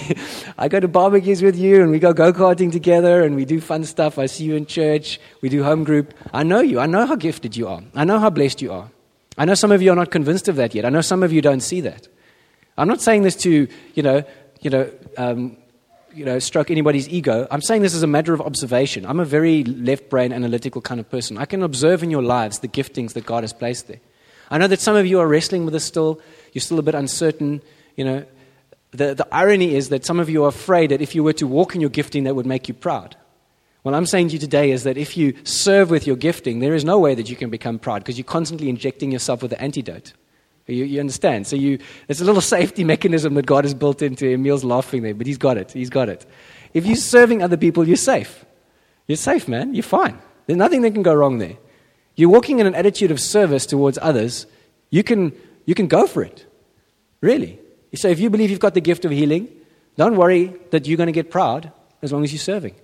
I go to barbecues with you, and we go go-karting together, and we do fun stuff. I see you in church. We do home group. I know you. I know how gifted you are. I know how blessed you are. I know some of you are not convinced of that yet. I know some of you don't see that. I'm not saying this to, you know, you know, um, you know, stroke anybody's ego. I'm saying this as a matter of observation. I'm a very left-brain analytical kind of person. I can observe in your lives the giftings that God has placed there. I know that some of you are wrestling with this still. You're still a bit uncertain. You know, the, the irony is that some of you are afraid that if you were to walk in your gifting, that would make you proud. What I'm saying to you today is that if you serve with your gifting, there is no way that you can become proud because you're constantly injecting yourself with the antidote. You, you understand? So you, it's a little safety mechanism that God has built into. Emil's laughing there, but he's got it. He's got it. If you're serving other people, you're safe. You're safe, man. You're fine. There's nothing that can go wrong there. You're walking in an attitude of service towards others. You can, you can go for it. Really. So if you believe you've got the gift of healing, don't worry that you're going to get proud as long as you're serving.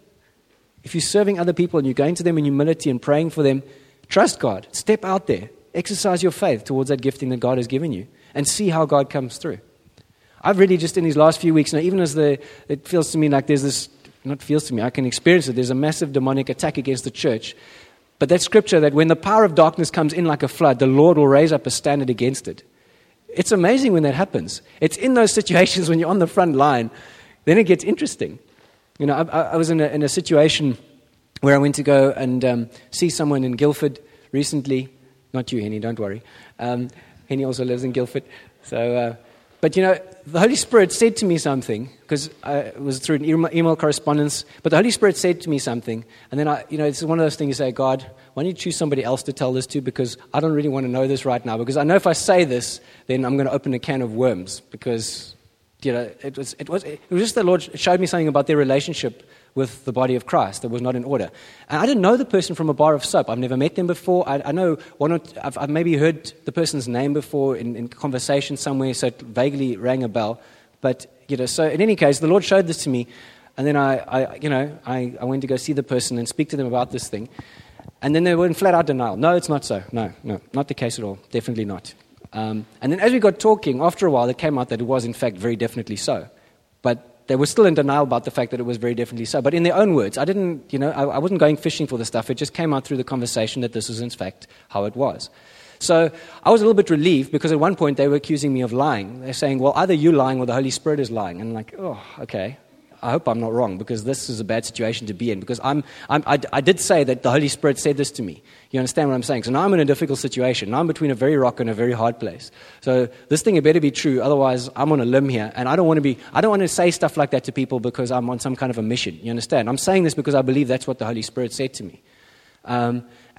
If you're serving other people and you're going to them in humility and praying for them, trust God. Step out there. Exercise your faith towards that gifting that God has given you and see how God comes through. I've really just in these last few weeks, now even as the, it feels to me like there's this, not feels to me, I can experience it, there's a massive demonic attack against the church. But that scripture that when the power of darkness comes in like a flood, the Lord will raise up a standard against it. It's amazing when that happens. It's in those situations when you're on the front line, then it gets interesting. You know, I, I was in a, in a situation where I went to go and um, see someone in Guildford recently. Not you, Henny, don't worry. Um, Henny also lives in Guildford. So, uh, but you know, the Holy Spirit said to me something, because it was through an email correspondence, but the Holy Spirit said to me something, and then I, you know, it's one of those things you say, God, why don't you choose somebody else to tell this to, because I don't really want to know this right now, because I know if I say this, then I'm going to open a can of worms, because, you know, it was, it was, it was just the Lord showed me something about their relationship with the body of Christ that was not in order. And I didn't know the person from a bar of soap. I've never met them before. I, I know one or two, I've, I've maybe heard the person's name before in, in conversation somewhere, so it vaguely rang a bell. But, you know, so in any case, the Lord showed this to me, and then I, I you know, I, I went to go see the person and speak to them about this thing. And then they were in flat-out denial. No, it's not so. No, no, not the case at all. Definitely not. Um, and then as we got talking, after a while, it came out that it was, in fact, very definitely so. But they were still in denial about the fact that it was very definitely so. But in their own words, I didn't, you know, I, I wasn't going fishing for the stuff. It just came out through the conversation that this was, in fact, how it was. So I was a little bit relieved because at one point they were accusing me of lying. They're saying, well, either you're lying or the Holy Spirit is lying. And I'm like, oh, okay. I hope I'm not wrong because this is a bad situation to be in. Because I'm, I'm, I, I did say that the Holy Spirit said this to me. You understand what I'm saying? So now I'm in a difficult situation. Now I'm between a very rock and a very hard place. So this thing had better be true. Otherwise, I'm on a limb here. And I don't want to be, I don't want to say stuff like that to people because I'm on some kind of a mission. You understand? I'm saying this because I believe that's what the Holy Spirit said to me. Um,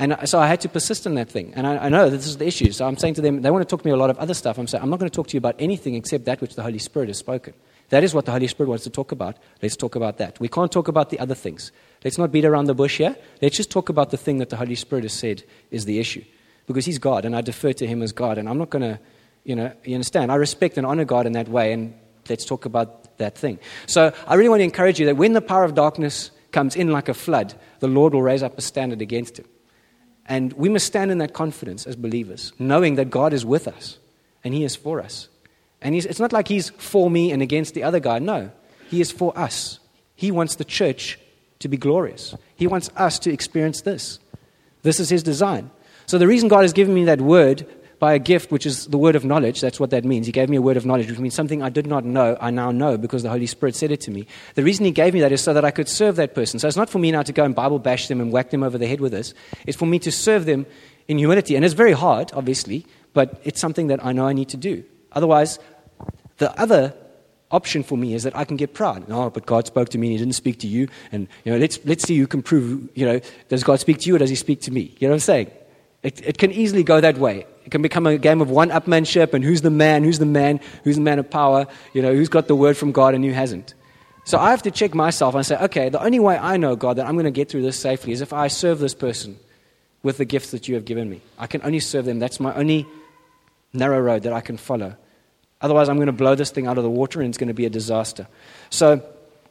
And so I had to persist in that thing. And I, I know this is the issue. So I'm saying to them, they want to talk to me a lot of other stuff. I'm saying, I'm not going to talk to you about anything except that which the Holy Spirit has spoken. That is what the Holy Spirit wants to talk about. Let's talk about that. We can't talk about the other things. Let's not beat around the bush here. Let's just talk about the thing that the Holy Spirit has said is the issue. Because he's God, and I defer to him as God. And I'm not going to, you know, you understand, I respect and honor God in that way, and let's talk about that thing. So I really want to encourage you that when the power of darkness comes in like a flood, the Lord will raise up a standard against him. And we must stand in that confidence as believers, knowing that God is with us, and he is for us. And he's, it's not like he's for me and against the other guy. No, he is for us. He wants the church to be glorious. He wants us to experience this. This is his design. So the reason God has given me that word by a gift, which is the word of knowledge, that's what that means. He gave me a word of knowledge, which means something I did not know, I now know because the Holy Spirit said it to me. The reason he gave me that is so that I could serve that person. So it's not for me now to go and Bible bash them and whack them over the head with this. It's for me to serve them in humility. And it's very hard, obviously, but it's something that I know I need to do. Otherwise, the other option for me is that I can get proud. No, but God spoke to me and he didn't speak to you. And, you know, let's let's see who can prove, you know, does God speak to you or does he speak to me? You know what I'm saying? It, it can easily go that way. It can become a game of one-upmanship and who's the man, who's the man, who's the man of power, you know, who's got the word from God and who hasn't. So I have to check myself and say, okay, the only way I know, God, that I'm going to get through this safely is if I serve this person with the gifts that you have given me. I can only serve them. That's my only narrow road that I can follow. Otherwise, I'm going to blow this thing out of the water and it's going to be a disaster. So,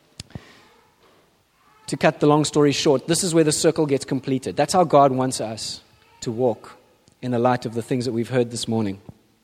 to cut the long story short, this is where the circle gets completed. That's how God wants us to walk in the light of the things that we've heard this morning.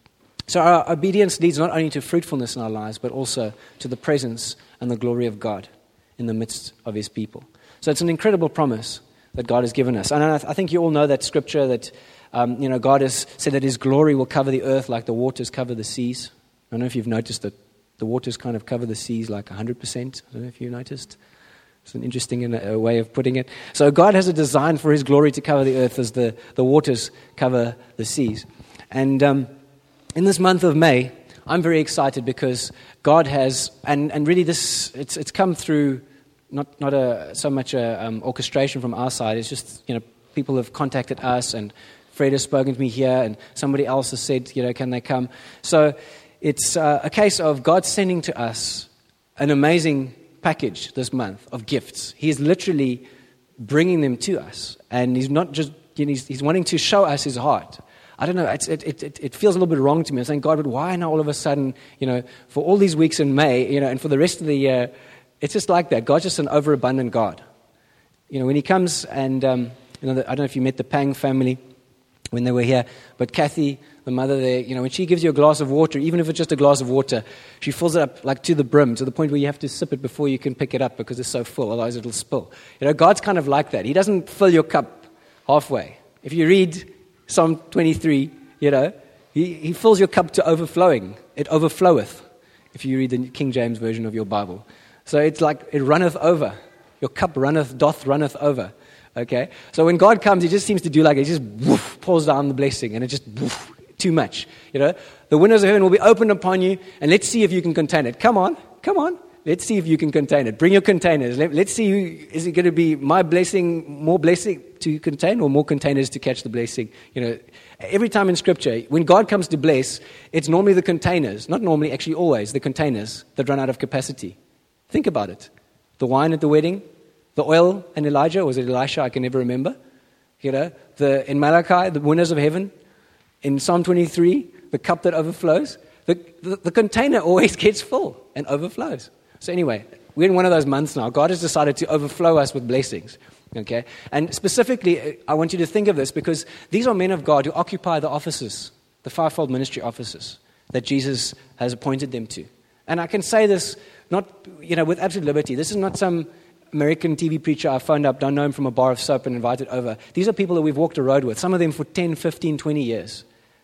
So our obedience leads not only to fruitfulness in our lives, but also to the presence and the glory of God in the midst of his people. So it's an incredible promise that God has given us. And I think you all know that scripture that, um, you know, God has said that his glory will cover the earth like the waters cover the seas. I don't know if you've noticed that the waters kind of cover the seas like one hundred percent. I don't know if you noticed. It's an interesting uh, way of putting it. So God has a design for his glory to cover the earth as the, the waters cover the seas. And um, in this month of May, I'm very excited because God has, and, and really this, it's it's come through not not a, so much a um, orchestration from our side. It's just, you know, people have contacted us and Fred has spoken to me here and somebody else has said, you know, can they come? So it's uh, a case of God sending to us an amazing package this month of gifts. He is literally bringing them to us, and he's not just, you know, he's, he's wanting to show us his heart. I don't know, it's, it, it, it feels a little bit wrong to me. I'm saying, God, but why now all of a sudden, you know, for all these weeks in May, you know, and for the rest of the year, it's just like that. God's just an overabundant God. You know, when he comes and, um, you know, I don't know if you met the Pang family when they were here, but Kathy, the mother there, you know, when she gives you a glass of water, even if it's just a glass of water, she fills it up like to the brim, to the point where you have to sip it before you can pick it up because it's so full, otherwise it'll spill. You know, God's kind of like that. He doesn't fill your cup halfway. If you read Psalm twenty-three, you know, he, he fills your cup to overflowing. It overfloweth, if you read the King James Version of your Bible. So it's like it runneth over. Your cup runneth, doth runneth over. Okay? So when God comes, he just seems to do like, it just woof, pours down the blessing, and it just woof, too much. You know, the windows of heaven will be opened upon you, and let's see if you can contain it. Come on, come on. Let's see if you can contain it. Bring your containers. Let, let's see, who, is it going to be my blessing, more blessing to contain, or more containers to catch the blessing? You know, every time in Scripture, when God comes to bless, it's normally the containers, not normally, actually always, the containers that run out of capacity. Think about it. The wine at the wedding, the oil and Elijah, or was it Elisha? I can never remember. You know, the in Malachi, the windows of heaven. In Psalm twenty-three, the cup that overflows. The, the, the container always gets full and overflows. So anyway, we're in one of those months now. God has decided to overflow us with blessings. Okay? And specifically, I want you to think of this because these are men of God who occupy the offices, the fivefold ministry offices that Jesus has appointed them to. And I can say this not, you know, with absolute liberty. This is not some American T V preacher I phoned up, don't know him, from a bar of soap and invited over. These are people that we've walked a road with, some of them for ten, fifteen, twenty years.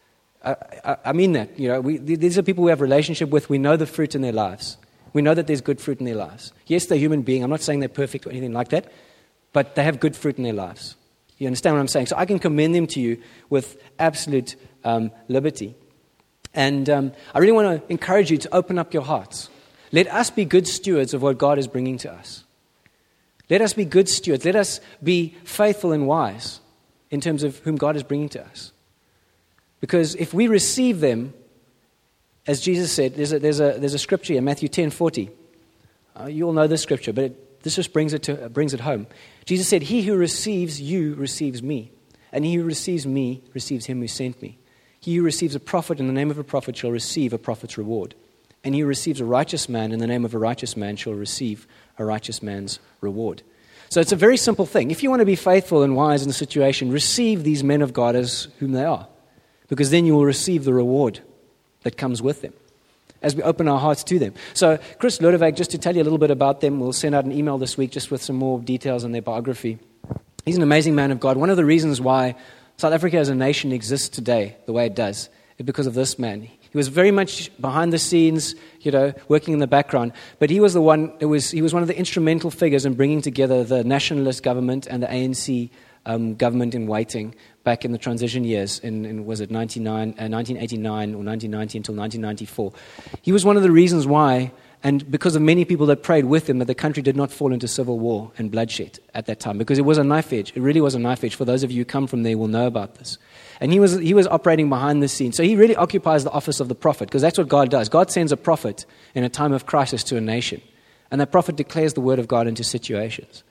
I, I, I mean that. You know, we, these are people we have a relationship with. We know the fruit in their lives. We know that there's good fruit in their lives. Yes, they're human beings. I'm not saying they're perfect or anything like that, but they have good fruit in their lives. You understand what I'm saying? So I can commend them to you with absolute um, liberty. And um, I really want to encourage you to open up your hearts. Let us be good stewards of what God is bringing to us. Let us be good stewards. Let us be faithful and wise in terms of whom God is bringing to us. Because if we receive them, as Jesus said, there's a, there's a, there's a scripture in Matthew ten forty. Uh, you all know this scripture, but it, this just brings it, to, uh, brings it home. Jesus said, he who receives you receives me, and he who receives me receives him who sent me. He who receives a prophet in the name of a prophet shall receive a prophet's reward. And he who receives a righteous man in the name of a righteous man shall receive a righteous man's reward. So it's a very simple thing. If you want to be faithful and wise in the situation, receive these men of God as whom they are, because then you will receive the reward that comes with them as we open our hearts to them. So Chris Lodewijk, just to tell you a little bit about them, we'll send out an email this week just with some more details on their biography. He's an amazing man of God. One of the reasons why South Africa as a nation exists today the way it does is because of this man. He was very much behind the scenes, you know, working in the background. But he was the one. It was he was one of the instrumental figures in bringing together the nationalist government and the A N C um, government in waiting back in the transition years. In, in was it ninety-nine, uh, nineteen eighty-nine or nineteen ninety until nineteen ninety-four. He was one of the reasons why, and because of many people that prayed with him, that the country did not fall into civil war and bloodshed at that time, because it was a knife edge. It really was a knife edge. For those of you who come from there will know about this. And he was he was operating behind the scenes. So he really occupies the office of the prophet, because that's what God does. God sends a prophet in a time of crisis to a nation. And that prophet declares the word of God into situations.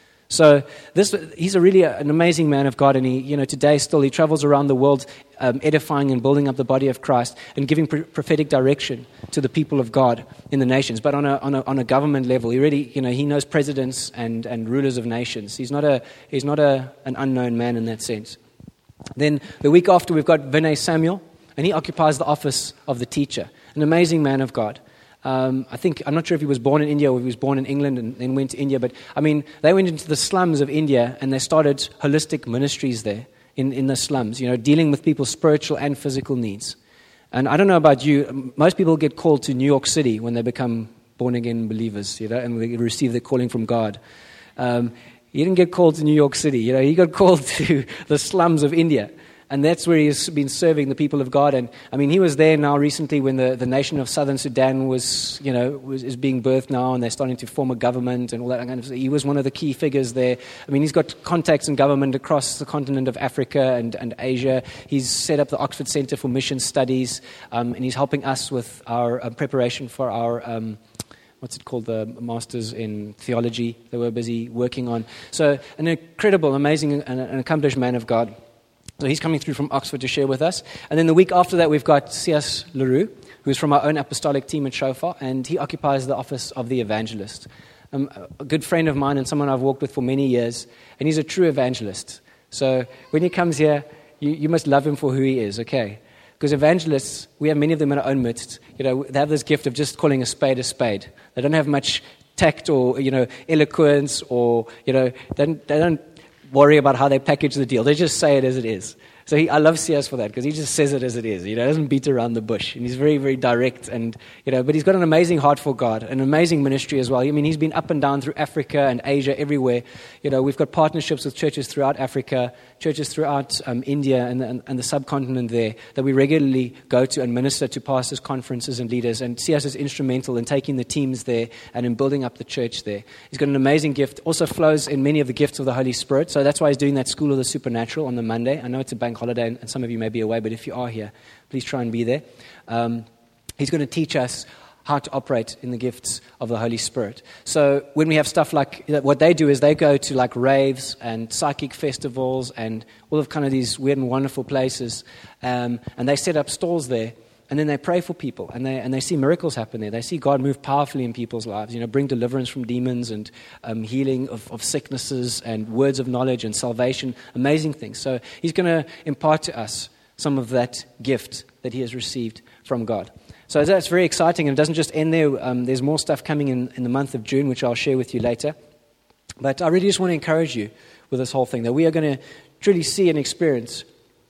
So this he's a really an amazing man of God, and he, you know, today still he travels around the world um, edifying and building up the body of Christ and giving pro- prophetic direction to the people of God in the nations. But on a on a on a government level, he really, you know, he knows presidents and, and rulers of nations. He's not a he's not a an unknown man in that sense. Then the week after, we've got Vinay Samuel, and he occupies the office of the teacher, an amazing man of God. Um, I think, I'm not sure if he was born in India or if he was born in England and then went to India, but I mean, they went into the slums of India and they started holistic ministries there in, in the slums, you know, dealing with people's spiritual and physical needs. And I don't know about you, most people get called to New York City when they become born-again believers, you know, and they receive their calling from God. Um, he didn't get called to New York City, you know, he got called to the slums of India. And that's where he's been serving the people of God. And I mean, he was there now recently when the, the nation of Southern Sudan was, you know, was, is being birthed now, and they're starting to form a government and all that kind of stuff. He was one of the key figures there. I mean, he's got contacts in government across the continent of Africa and, and Asia. He's set up the Oxford Center for Mission Studies, um, and he's helping us with our uh, preparation for our um, what's it called, the Masters in Theology that we're busy working on. So an incredible, amazing, and an accomplished man of God. So he's coming through from Oxford to share with us. And then the week after that, we've got C S LaRue, who's from our own apostolic team at Shofar, and he occupies the office of the evangelist. Um, a good friend of mine and someone I've walked with for many years, and he's a true evangelist. So when he comes here, you, you must love him for who he is, okay? Because evangelists, we have many of them in our own midst. You know, they have this gift of just calling a spade a spade. They don't have much tact or, you know, eloquence or, you know, they don't, they don't worry about how they package the deal. They just say it as it is. So he, I love C S for that, because he just says it as it is. You know, he doesn't beat around the bush, and he's very, very direct. And you know, but he's got an amazing heart for God, an amazing ministry as well. I mean, he's been up and down through Africa and Asia, everywhere. You know, we've got partnerships with churches throughout Africa, churches throughout um, India and, and, and the subcontinent there that we regularly go to and minister to pastors, conferences, and leaders. And C S is instrumental in taking the teams there and in building up the church there. He's got an amazing gift. Also flows in many of the gifts of the Holy Spirit. So that's why he's doing that School of the Supernatural on the Monday. I know it's a bank holiday, and some of you may be away, but if you are here, please try and be there. Um, he's going to teach us how to operate in the gifts of the Holy Spirit. So when we have stuff like, what they do is they go to like raves and psychic festivals and all of kind of these weird and wonderful places, um, and they set up stalls there, and then they pray for people, and they and they see miracles happen there. They see God move powerfully in people's lives, you know, bring deliverance from demons and um, healing of, of sicknesses and words of knowledge and salvation, amazing things. So he's going to impart to us some of that gift that he has received from God. So that's very exciting, and it doesn't just end there. Um, there's more stuff coming in, in the month of June, which I'll share with you later. But I really just want to encourage you with this whole thing, that we are going to truly see and experience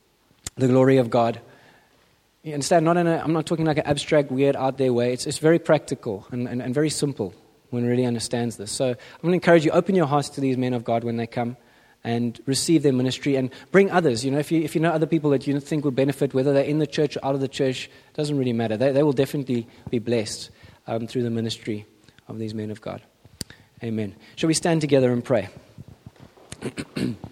the glory of God. You understand? Not in a, I'm not talking like an abstract, weird, out there way. It's, it's very practical and, and, and very simple when one really understands this. So I'm going to encourage you, open your hearts to these men of God when they come, and receive their ministry, and bring others. You know, if you if you know other people that you think would benefit, whether they're in the church or out of the church, it doesn't really matter. They, they will definitely be blessed um, through the ministry of these men of God. Amen. Shall we stand together and pray?